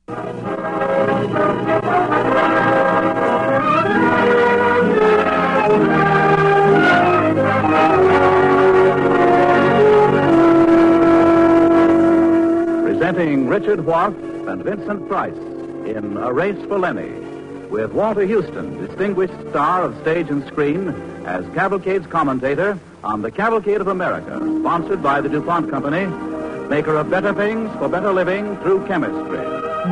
Presenting Richard Wharf and Vincent Price in A Race for Lenny, with Walter Houston, distinguished star of stage and screen, as Cavalcade's commentator on the Cavalcade of America, sponsored by the DuPont Company, maker of better things for better living through chemistry.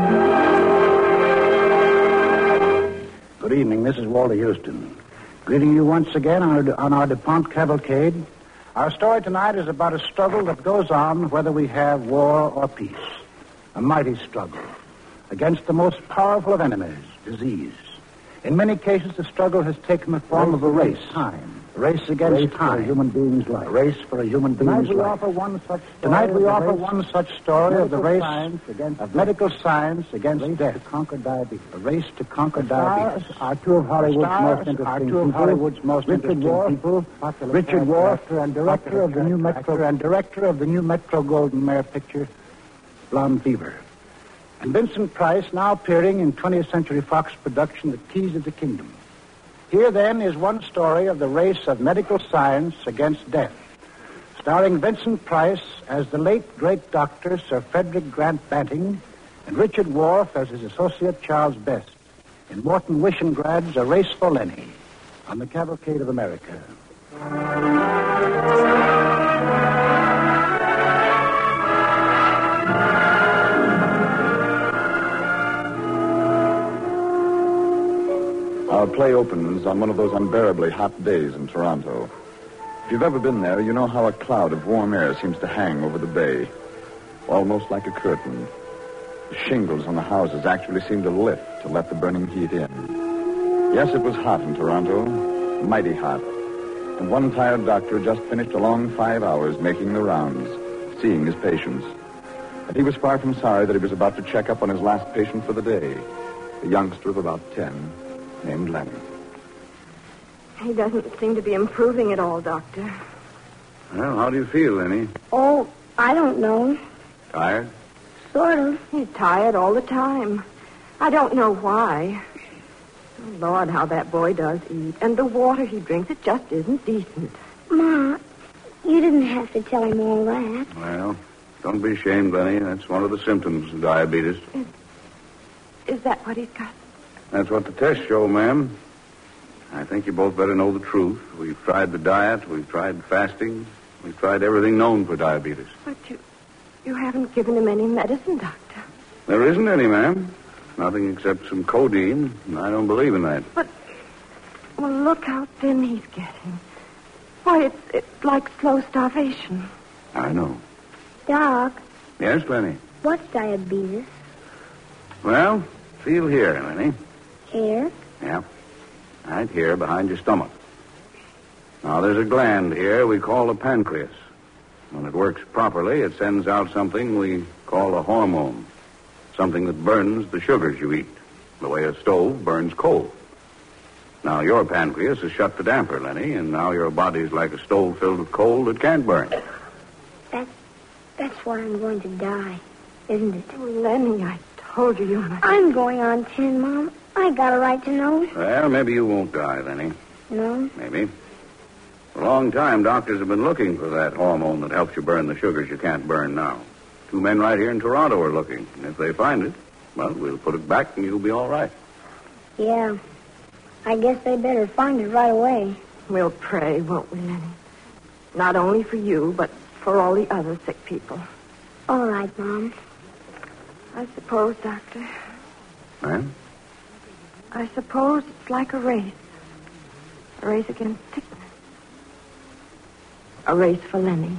Good evening. This is Walter Houston, greeting you once again on our DuPont Cavalcade. Our story tonight is about a struggle that goes on whether we have war or peace. A mighty struggle against the most powerful of enemies, disease. In many cases, the struggle has taken the form of a race. Time. A race against time. For a human being's life. A race for a human being's life. Tonight we offer one such story of the race of medical science against death. To conquer diabetes. A race to conquer diabetes. Are two of Hollywood's most interesting people. Richard Wharf, and director of the new Metro-Goldwyn-Mayer picture, Blonde Fever. And Vincent Price, now appearing in 20th Century Fox production, The Keys of the Kingdom. Here, then, is one story of the race of medical science against death, starring Vincent Price as the late, great doctor, Sir Frederick Grant Banting, and Richard Wharf as his associate, Charles Best, in Morton Wishengrad's A Race for Lenny, on the Cavalcade of America. Our play opens on one of those unbearably hot days in Toronto. If you've ever been there, you know how a cloud of warm air seems to hang over the bay, almost like a curtain. The shingles on the houses actually seem to lift to let the burning heat in. Yes, it was hot in Toronto, mighty hot. And one tired doctor just finished a long 5 hours making the rounds, seeing his patients. And he was far from sorry that he was about to check up on his last patient for the day, a youngster of about 10, named Lenny. He doesn't seem to be improving at all, Doctor. Well, how do you feel, Lenny? Oh, I don't know. Tired? Sort of. He's tired all the time. I don't know why. Oh, Lord, how that boy does eat. And the water he drinks, it just isn't decent. Ma, you didn't have to tell him all that. Well, don't be ashamed, Lenny. That's one of the symptoms of diabetes. Is that what he's got? That's what the tests show, ma'am. I think you both better know the truth. We've tried the diet, we've tried fasting, we've tried everything known for diabetes. But you haven't given him any medicine, Doctor. There isn't any, ma'am. Nothing except some codeine, and I don't believe in that. But, well, look how thin he's getting. Why, it's like slow starvation. I know. Doc. Yes, Lenny? What's diabetes? Well, feel here, Lenny. Here? Yeah. Right here behind your stomach. Now, there's a gland here we call the pancreas. When it works properly, it sends out something we call a hormone. Something that burns the sugars you eat, the way a stove burns coal. Now, your pancreas has shut the damper, Lenny, and now your body's like a stove filled with coal that can't burn. That's why I'm going to die, isn't it? Oh, Lenny, I told you must. I'm going on 10, Mom. I got a right to know. Well, maybe you won't die, Lenny. No? Maybe. For a long time, doctors have been looking for that hormone that helps you burn the sugars you can't burn now. 2 men right here in Toronto are looking. And if they find it, well, we'll put it back and you'll be all right. Yeah. I guess they better find it right away. We'll pray, won't we, Lenny? Not only for you, but for all the other sick people. All right, Mom. I suppose, Doctor. Huh? I suppose it's like a race. A race against sickness. A race for Lenny.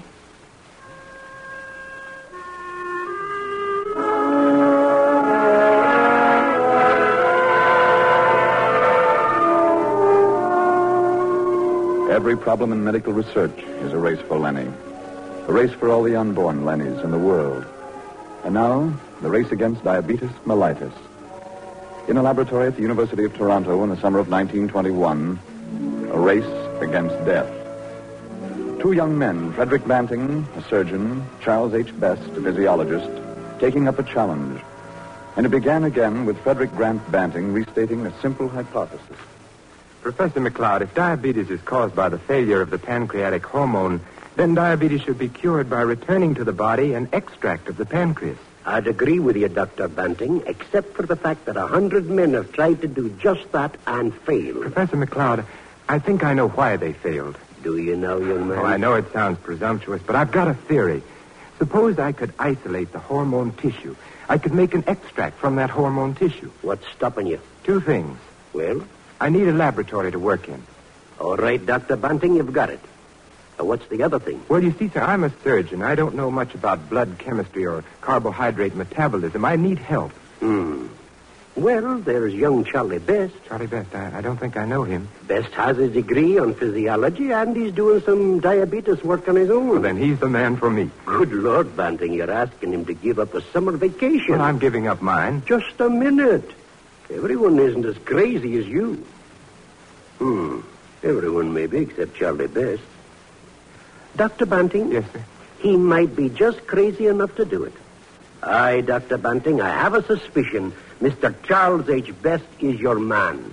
Every problem in medical research is a race for Lenny. A race for all the unborn Lennys in the world. And now, the race against diabetes mellitus. In a laboratory at the University of Toronto in the summer of 1921, a race against death. 2 young men, Frederick Banting, a surgeon, Charles H. Best, a physiologist, taking up a challenge. And it began again with Frederick Grant Banting restating a simple hypothesis. Professor McLeod, if diabetes is caused by the failure of the pancreatic hormone, then diabetes should be cured by returning to the body an extract of the pancreas. I'd agree with you, Dr. Banting, except for the fact that 100 men have tried to do just that and failed. Professor McLeod, I think I know why they failed. Do you know, young man? Oh, I know it sounds presumptuous, but I've got a theory. Suppose I could isolate the hormone tissue. I could make an extract from that hormone tissue. What's stopping you? Two things. Well? I need a laboratory to work in. All right, Dr. Banting, you've got it. What's the other thing? Well, you see, sir, I'm a surgeon. I don't know much about blood chemistry or carbohydrate metabolism. I need help. Well, there's young Charlie Best. Charlie Best, I don't think I know him. Best has his degree on physiology, and he's doing some diabetes work on his own. Well, then he's the man for me. Good Lord, Banting, you're asking him to give up a summer vacation. Well, I'm giving up mine. Just a minute. Everyone isn't as crazy as you. Everyone maybe, except Charlie Best. Dr. Banting? Yes, sir. He might be just crazy enough to do it. Aye, Dr. Banting, I have a suspicion Mr. Charles H. Best is your man.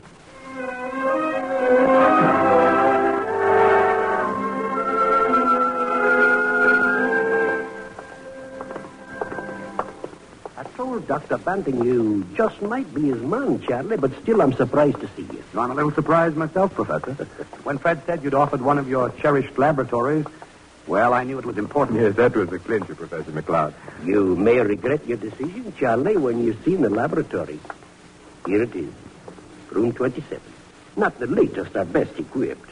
I told Dr. Banting you just might be his man, Charlie, but still I'm surprised to see you. I'm a little surprised myself, Professor. When Fred said you'd offered one of your cherished laboratories, well, I knew it was important. Yes, that was the clincher, Professor McLeod. You may regret your decision, Charlie, when you've seen the laboratory. Here it is. Room 27. Not the latest or best equipped.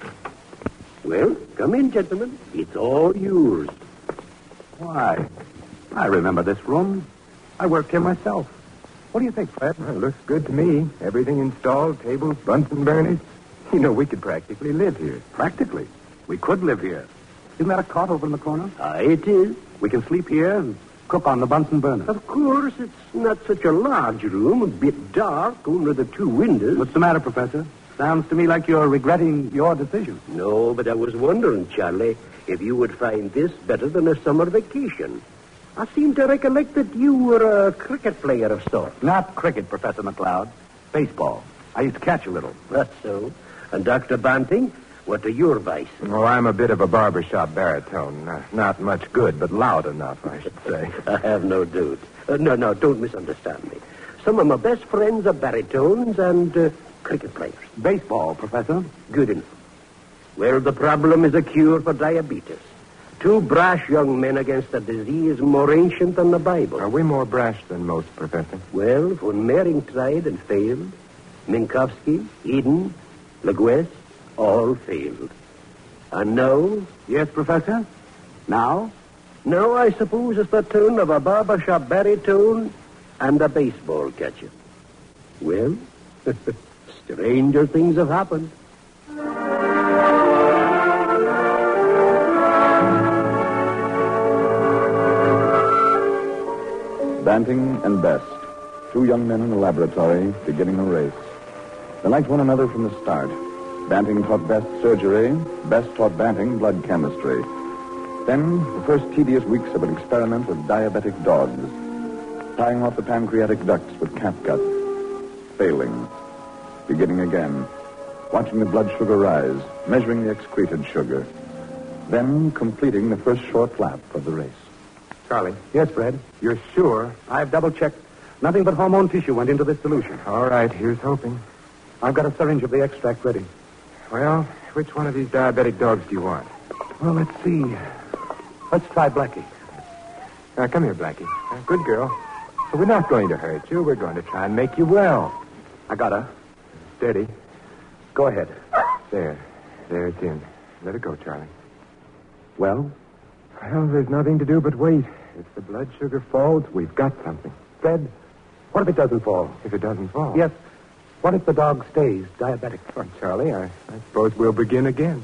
Well, come in, gentlemen. It's all yours. Why, I remember this room. I worked here myself. What do you think, Fred? Well, it looks good to me. Everything installed, tables, Bunsen burners. You know, we could practically live here. Practically. We could live here. Isn't that a cot over in the corner? It is. We can sleep here and cook on the Bunsen burner. Of course, it's not such a large room, a bit dark, only the two windows. What's the matter, Professor? Sounds to me like you're regretting your decision. No, but I was wondering, Charlie, if you would find this better than a summer vacation. I seem to recollect that you were a cricket player of sorts. Not cricket, Professor McLeod. Baseball. I used to catch a little. That's so. And Dr. Banting, what are your vices? Oh, I'm a bit of a barbershop baritone. Not much good, but loud enough, I should say. I have no doubt. No, don't misunderstand me. Some of my best friends are baritones and cricket players. Baseball, Professor. Good enough. Well, the problem is a cure for diabetes. Two brash young men against a disease more ancient than the Bible. Are we more brash than most, Professor? Well, when Mering tried and failed, Minkowski, Eden, LeGuest, all failed. And now? Yes, Professor? Now? Now I suppose it's the turn of a barbershop baritone and a baseball catcher. Well, stranger things have happened. Banting and Best, two young men in a laboratory beginning a race. They liked one another from the start. Banting taught Best surgery. Best taught Banting blood chemistry. Then, the first tedious weeks of an experiment with diabetic dogs. Tying off the pancreatic ducts with catgut. Failing. Beginning again. Watching the blood sugar rise. Measuring the excreted sugar. Then, completing the first short lap of the race. Charlie, Yes, Fred. you're sure? I've double-checked. Nothing but hormone tissue went into this solution. All right, here's hoping. I've got a syringe of the extract ready. Well, which one of these diabetic dogs do you want? Well, let's see. Let's try Blackie. Now, come here, Blackie. Good girl. We're not going to hurt you. We're going to try and make you well. I got her. Steady. Go ahead. There, it's in. Let it go, Charlie. Well? Well, there's nothing to do but wait. If the blood sugar falls, we've got something. Fred, what if it doesn't fall? If it doesn't fall? Yes. What if the dog stays diabetic? Well, Charlie, I suppose we'll begin again.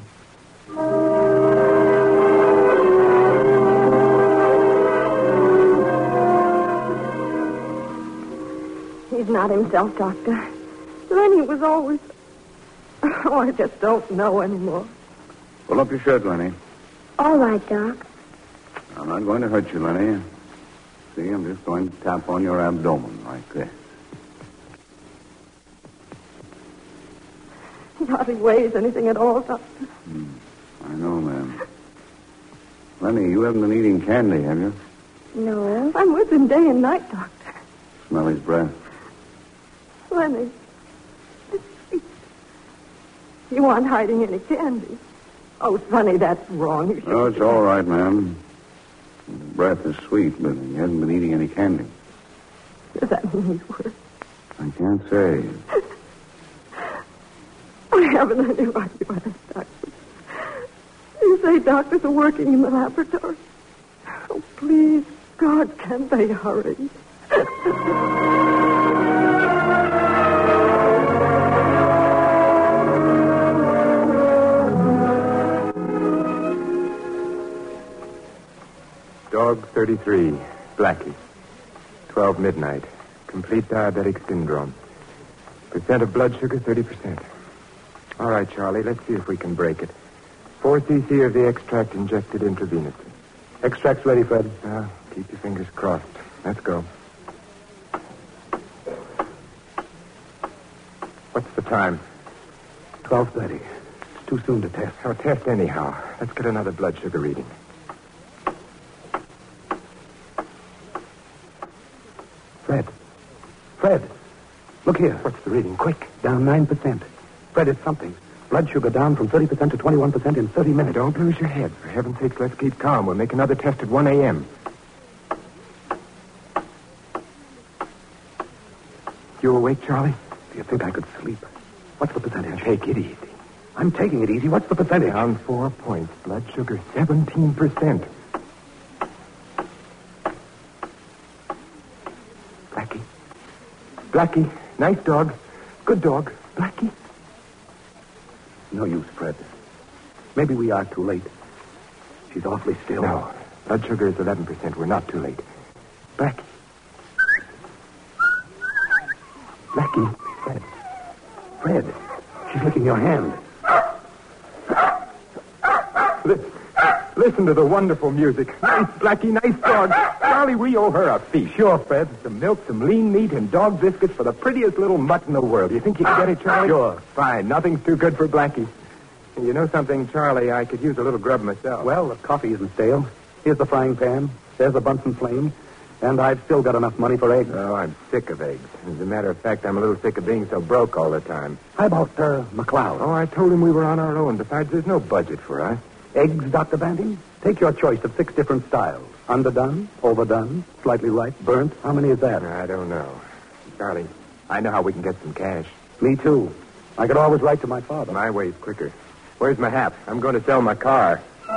He's not himself, Doctor. Lenny was always... Oh, I just don't know anymore. Pull up your shirt, Lenny. All right, Doc. I'm not going to hurt you, Lenny. See, I'm just going to tap on your abdomen Like this. He hardly weighs anything at all, Doctor. I know, ma'am. Lenny, you haven't been eating candy, have you? No. I'm with him day and night, Doctor. Smell his breath. Lenny. It's sweet. You aren't hiding any candy. Oh, Sonny, that's wrong. You Oh, it's all right, ma'am. His breath is sweet, but he hasn't been eating any candy. Does that mean he's worse? I can't say. I haven't any right to ask, Doctor. You say doctors are working in the laboratory. Oh, please, God, can't they hurry? Dog 33, Blackie. 12 midnight. Complete diabetic syndrome. Percent of blood sugar, 30%. All right, Charlie, let's see if we can break it. 4 cc of the extract injected intravenously. Extract's ready, Fred. Keep your fingers crossed. Let's go. What's the time? 12:30. It's too soon to test. Oh, test anyhow. Let's get another blood sugar reading. Fred, look here. What's the reading? Quick. Down 9%. Fred, it's something. Blood sugar down from 30% to 21% in 30 minutes. Don't lose your head. For heaven's sake, let's keep calm. We'll make another test at 1 a.m. You awake, Charlie? Do you think I could sleep? What's the percentage? Take it easy. I'm taking it easy. What's the percentage? Down 4 points. Blood sugar 17%. Blackie. Nice dog. Good dog. Blackie. No use, Fred. Maybe we are too late. She's awfully still. No. Blood sugar is 11%. We're not too late. Blackie. Blackie. Fred. She's licking your hand. Listen to the wonderful music. Nice, Blackie. Nice dog. Charlie, we owe her a feast. Sure, Fred. Some milk, some lean meat, and dog biscuits for the prettiest little mutt in the world. You think you can get it, Charlie? Sure. Fine. Nothing's too good for Blackie. And you know something, Charlie? I could use a little grub myself. Well, the coffee isn't stale. Here's the frying pan. There's the Bunsen flame. And I've still got enough money for eggs. Oh, I'm sick of eggs. As a matter of fact, I'm a little sick of being so broke all the time. How about McLeod? Oh, I told him we were on our own. Besides, there's no budget for us. Eggs, Dr. Banting? Take your choice of 6 different styles. Underdone, overdone, slightly ripe, burnt. How many is that? I don't know. Charlie, I know how we can get some cash. Me, too. I could always write to my father. My way's quicker. Where's my hat? I'm going to sell my car.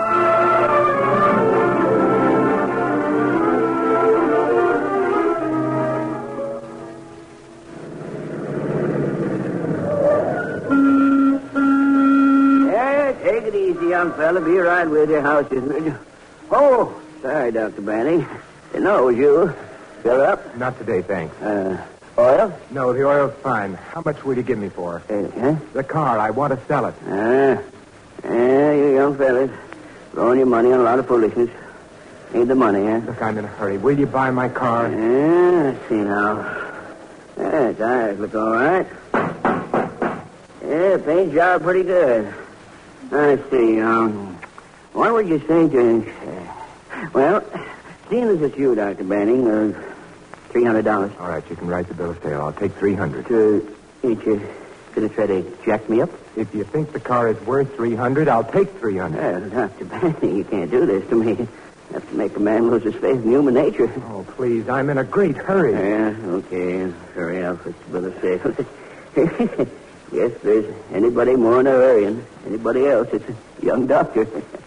Take it easy, young fella. Be right with your houses. Oh, sorry, Dr. Banning. Didn't know it was you. Fill up? Not today, thanks. Oil? No, the oil's fine. How much will you give me for? Huh? The car. I want to sell it. You young fellas. Throwing your money on a lot of foolishness. Need the money, huh? Look, I'm in a hurry. Will you buy my car? Let's see now. Tires look all right. Yeah, paint job pretty good. Let's see, what would you say to... well, seeing as it's you, Dr. Banning, $300. All right, you can write the bill of sale. I'll take $300. Ain't you gonna try to jack me up? If you think the car is worth $300, I'll take $300. Well, Dr. Banning, you can't do this to me. You have to make a man lose his faith in human nature. Oh, please, I'm in a great hurry. Yeah, okay. Hurry up. It's the bill of sale. Yes, if there's anybody more in a hurry than anybody else, it's a young doctor.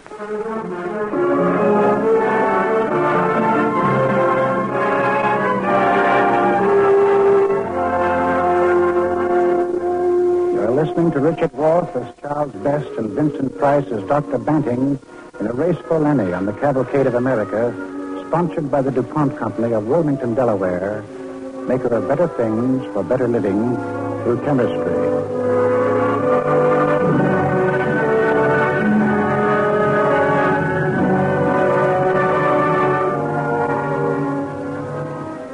You're listening to Richard Wolfe as Charles Best and Vincent Price as Dr. Banting in A Race for Lenny on the Cavalcade of America, sponsored by the DuPont Company of Wilmington, Delaware, maker of better things for better living through chemistry.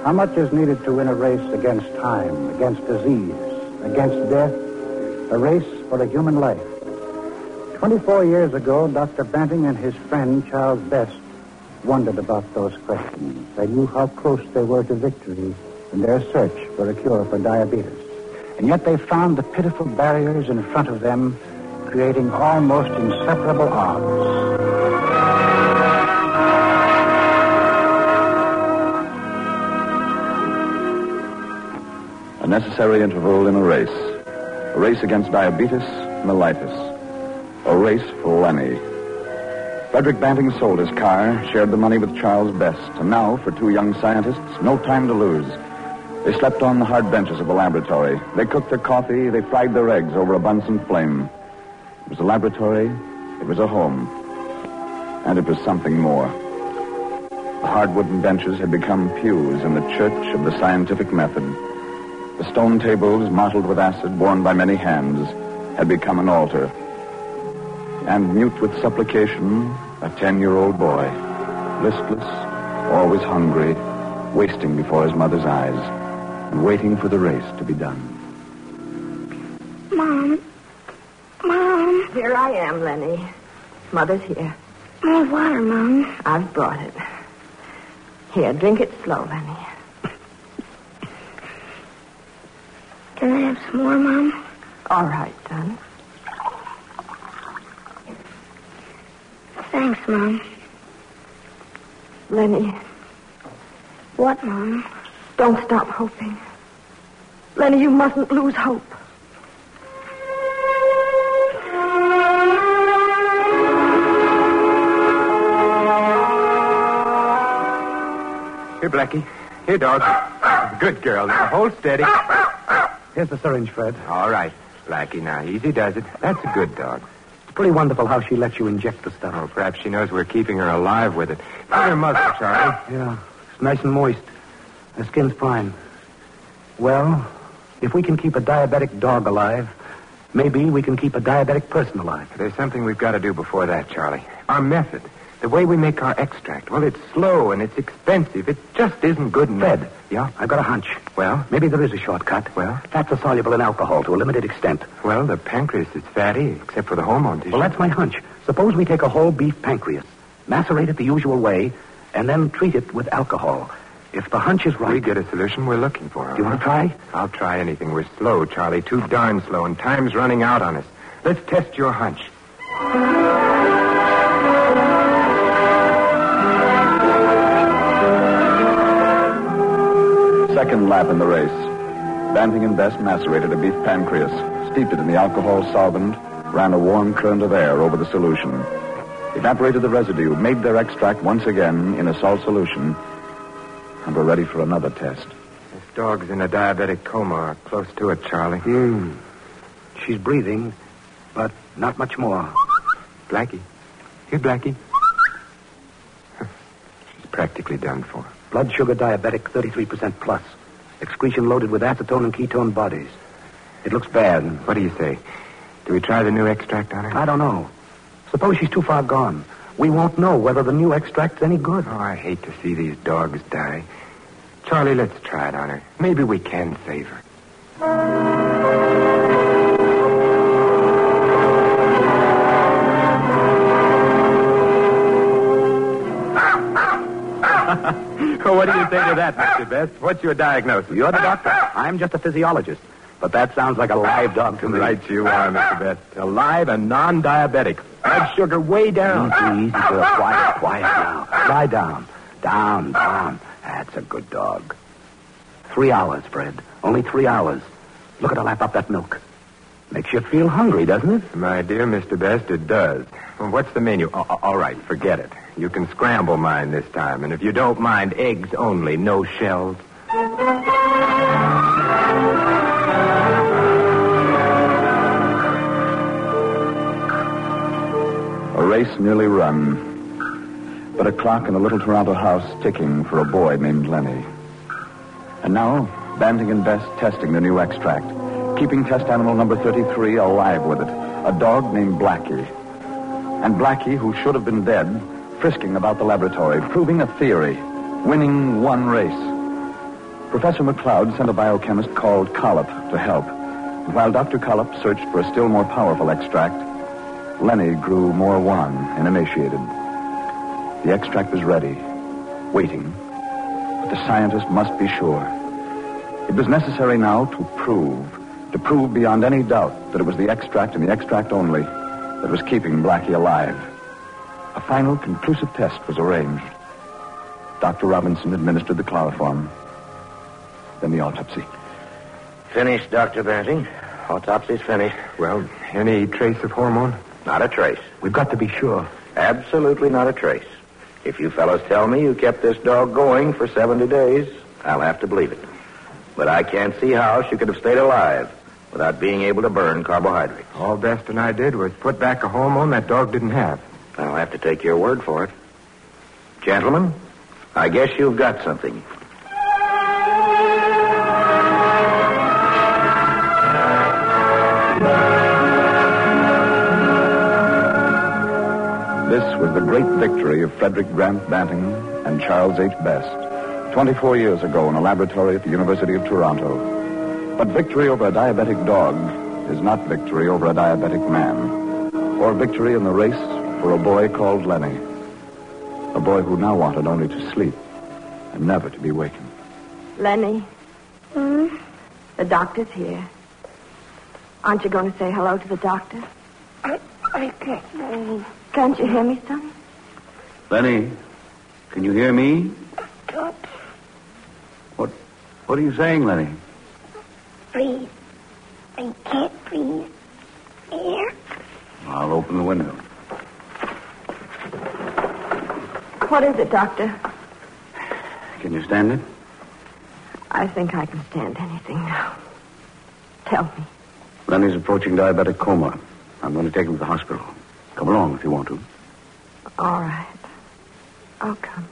How much is needed to win a race against time, against disease, against death, a race for a human life? 24 years ago, Dr. Banting and his friend, Charles Best, wondered about those questions. They knew how close they were to victory in their search for a cure for diabetes. And yet they found the pitiful barriers in front of them, creating almost inseparable odds. A necessary interval in a race against diabetes mellitus, a race for Lenny. Frederick Banting sold his car, shared the money with Charles Best, and now, for two young scientists, no time to lose. They slept on the hard benches of the laboratory. They cooked their coffee, they fried their eggs over a Bunsen flame. It was a laboratory, it was a home, and it was something more. The hard wooden benches had become pews in the church of the scientific method. The stone tables, mottled with acid, worn by many hands, had become an altar. And mute with supplication, a 10-year-old boy, listless, always hungry, wasting before his mother's eyes, and waiting for the race to be done. Mom. Here I am, Lenny. Mother's here. More water, Mom. I've brought it. Here, drink it slow, Lenny. Can I have some more, Mom? All right, son. Thanks, Mom. Lenny, What, Mom? don't stop hoping. Lenny, you mustn't lose hope. Here, Blackie. Here, dog. Good girl. Now, hold steady. Here's the syringe, Fred. All right, Blackie. Now, easy does it. That's a good dog. It's pretty wonderful how she lets you inject the stuff. Oh, perhaps she knows we're keeping her alive with it. Feel her muzzle, Charlie. Yeah, it's nice and moist. The skin's fine. Well, if we can keep a diabetic dog alive, maybe we can keep a diabetic person alive. There's something we've got to do before that, Charlie. Our method. The way we make our extract. Well, it's slow and it's expensive. It just isn't good enough. Fred. Yeah? I've got a hunch. Well? Maybe there is a shortcut. Well? Fats are soluble in alcohol to a limited extent. Well, the pancreas is fatty, except for the hormone tissue. Well, that's my hunch. Suppose we take a whole beef pancreas, macerate it the usual way, and then treat it with alcohol. If the hunch is right... We get a solution we're looking for. Do you want to try? I'll try anything. We're slow, Charlie. Too darn slow, and time's running out on us. Let's test your hunch. Second lap in the race. Banting and Best macerated a beef pancreas, steeped it in the alcohol solvent, ran a warm current of air over the solution. Evaporated the residue, made their extract once again in a salt solution, and were ready for another test. This dog's in a diabetic coma, or close to it, Charlie. She's breathing, but not much more. Blackie. Here, Blackie. She's practically done for. Blood sugar diabetic, 33% plus. Excretion loaded with acetone and ketone bodies. It looks bad. What do you say? Do we try the new extract on her? I don't know. Suppose she's too far gone. We won't know whether the new extract's any good. Oh, I hate to see these dogs die. Charlie, let's try it on her. Maybe we can save her. What do you say to that, Mr. Best? What's your diagnosis? You're the doctor. I'm just a physiologist. But that sounds like a live dog to me. Right you are, Mr. Best. Alive and non-diabetic. Blood sugar way down. Easy, girl. Quiet now. Lie down. Down. That's a good dog. 3 hours, Fred. Only 3 hours. Look at her lap up that milk. Makes you feel hungry, doesn't it? My dear Mr. Best, it does. Well, what's the menu? All right, forget it. You can scramble mine this time. And if you don't mind, eggs only, no shells. A race nearly run, but a clock in the little Toronto house ticking for a boy named Lenny. And now, Banting and Best testing the new extract, keeping test animal number 33 alive with it, a dog named Blackie. And Blackie, who should have been dead, frisking about the laboratory, proving a theory, winning one race. Professor McLeod sent a biochemist called Collop to help. And while Dr. Collop searched for a still more powerful extract, Lenny grew more wan and emaciated. The extract was ready, waiting. But the scientist must be sure. It was necessary now to prove beyond any doubt that it was the extract and the extract only that was keeping Blackie alive. A final conclusive test was arranged. Dr. Robinson administered the chloroform. Then the autopsy. Finished, Dr. Banting. Autopsy's finished. Well, any trace of hormone? Not a trace. We've got to be sure. Absolutely not a trace. If you fellows tell me you kept this dog going for 70 days, I'll have to believe it. But I can't see how she could have stayed alive without being able to burn carbohydrates. All Best and I did was put back a hormone that dog didn't have. I'll have to take your word for it. Gentlemen, I guess you've got something. This was the great victory of Frederick Grant Banting and Charles H. Best 24 years ago in a laboratory at the University of Toronto. But victory over a diabetic dog is not victory over a diabetic man, or victory in the race for a boy called Lenny, a boy who now wanted only to sleep and never to be wakened. Lenny. The doctor's here. Aren't you going to say hello to the doctor? I can't. Can't you hear me, son? Lenny, can you hear me? Don't What are you saying, Lenny? breathe. I can't breathe. Air. I'll open the window. What is it, doctor? Can you stand it? I think I can stand anything now. Tell me. Lenny's approaching diabetic coma. I'm going to take him to the hospital. Come along if you want to. All right. I'll come.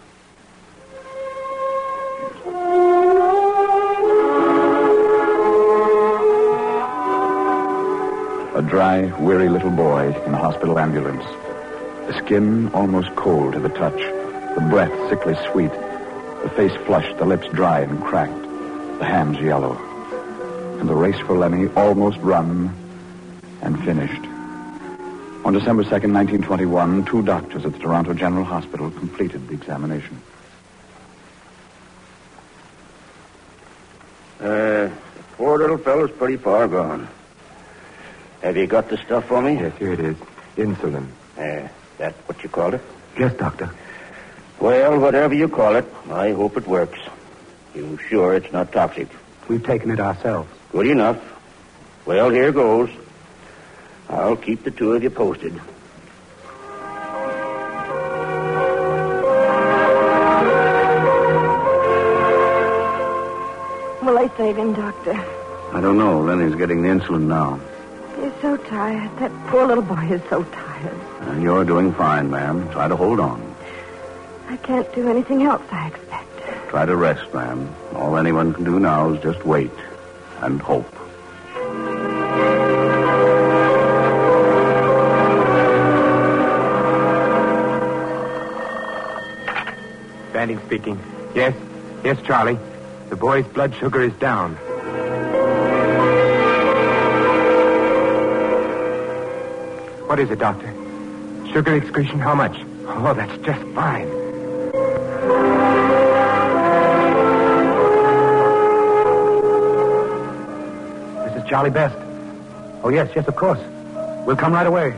A dry, weary little boy in a hospital ambulance. The skin almost cold to the touch. The breath sickly sweet. The face flushed, the lips dry and cracked. The hands yellow. And the race for Lenny almost run and finished. On December 2nd, 1921, 2 doctors at the Toronto General Hospital completed the examination. The poor little fellow's pretty far gone. Have you got the stuff for me? Yes, here it is. Insulin. That's what you call it? Yes, doctor. Well, whatever you call it, I hope it works. You sure it's not toxic? We've taken it ourselves. Good enough. Well, here goes. I'll keep the two of you posted. Will they save him, doctor? I don't know. Lenny's getting the insulin now. He's so tired. That poor little boy is so tired. And you're doing fine, ma'am. Try to hold on. I can't do anything else, I expect. Try to rest, ma'am. All anyone can do now is just wait and hope. Banting speaking. Yes? Yes, Charlie. The boy's blood sugar is down. What is it, doctor? Sugar excretion, how much? Oh, that's just fine. This is Charlie Best. Oh, yes, of course. We'll come right away.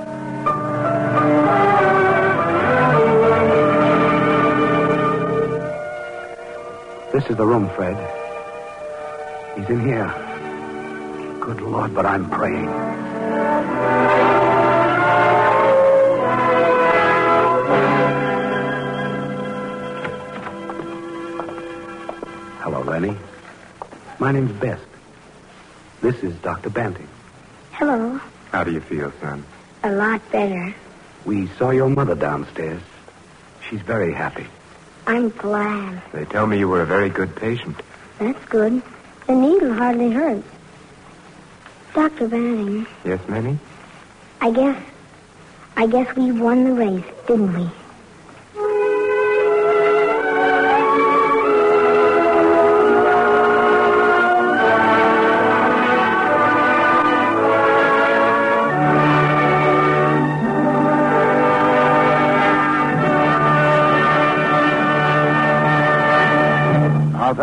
This is the room, Fred. He's in here. Good Lord, but I'm praying. Hello, Lenny. My name's Best. This is Dr. Banting. Hello. How do you feel, son? A lot better. We saw your mother downstairs. She's very happy. I'm glad. They tell me you were a very good patient. That's good. The needle hardly hurts. Dr. Banting, Yes, Manny? I guess we won the race, didn't we?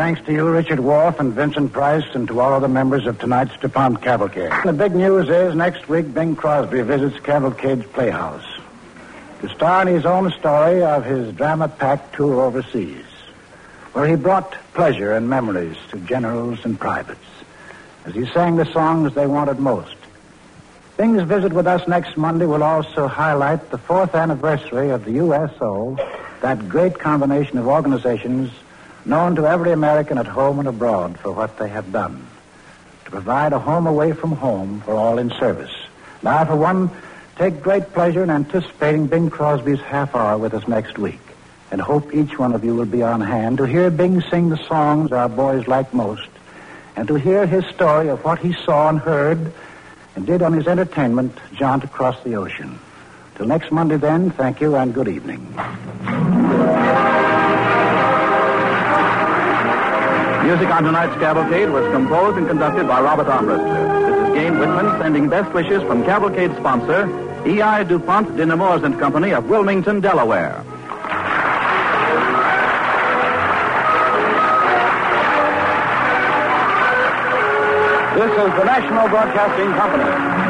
thanks to you, Richard Wolf and Vincent Price, and to all other members of tonight's DuPont Cavalcade. The big news is next week Bing Crosby visits Cavalcade's Playhouse to star in his own story of his drama-packed tour overseas, where he brought pleasure and memories to generals and privates as he sang the songs they wanted most. Bing's visit with us next Monday will also highlight the 4th anniversary of the USO, that great combination of organizations known to every American at home and abroad for what they have done, to provide a home away from home for all in service. Now, for one, take great pleasure in anticipating Bing Crosby's half hour with us next week, and hope each one of you will be on hand to hear Bing sing the songs our boys like most, and to hear his story of what he saw and heard and did on his entertainment jaunt across the ocean. Till next Monday, then, thank you and good evening. Music on tonight's Cavalcade was composed and conducted by Robert Armbruster. This is Gene Whitman sending best wishes from Cavalcade sponsor, E.I. DuPont de Nemours and Company of Wilmington, Delaware. This is the National Broadcasting Company.